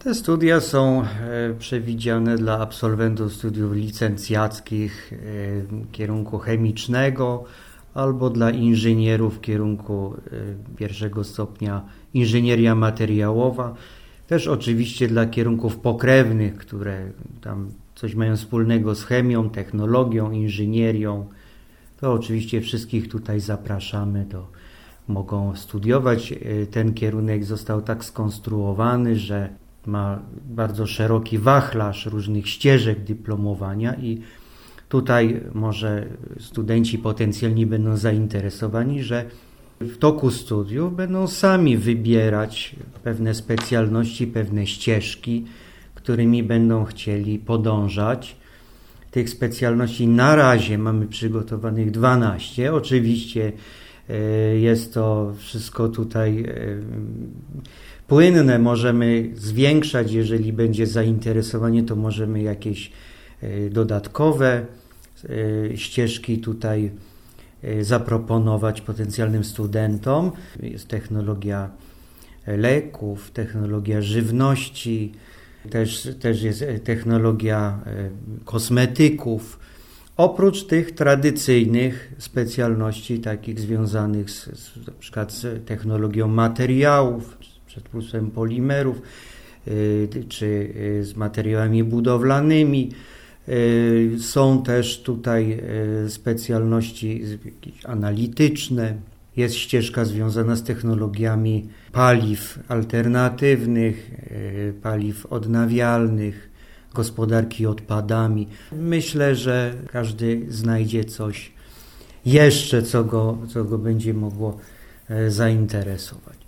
Te studia są przewidziane dla absolwentów studiów licencjackich kierunku chemicznego albo dla inżynierów kierunku pierwszego stopnia inżynieria materiałowa. Też oczywiście dla kierunków pokrewnych, które tam coś mają wspólnego z chemią, technologią, inżynierią. To oczywiście wszystkich tutaj zapraszamy, mogą studiować. Ten kierunek został tak skonstruowany, że ma bardzo szeroki wachlarz różnych ścieżek dyplomowania i tutaj może studenci potencjalni będą zainteresowani, że w toku studiów będą sami wybierać pewne specjalności, pewne ścieżki, którymi będą chcieli podążać. Tych specjalności na razie mamy przygotowanych 12. Oczywiście jest to wszystko tutaj płynne, możemy zwiększać, jeżeli będzie zainteresowanie, to możemy jakieś dodatkowe ścieżki tutaj zaproponować potencjalnym studentom. Jest technologia leków, technologia żywności, też jest technologia kosmetyków. Oprócz tych tradycyjnych specjalności, takich związanych na przykład z technologią materiałów, z przetwórstwem polimerów, czy z materiałami budowlanymi. Są też tutaj specjalności analityczne. Jest ścieżka związana z technologiami paliw alternatywnych, paliw odnawialnych, gospodarki odpadami. Myślę, że każdy znajdzie coś jeszcze, co go będzie mogło zainteresować.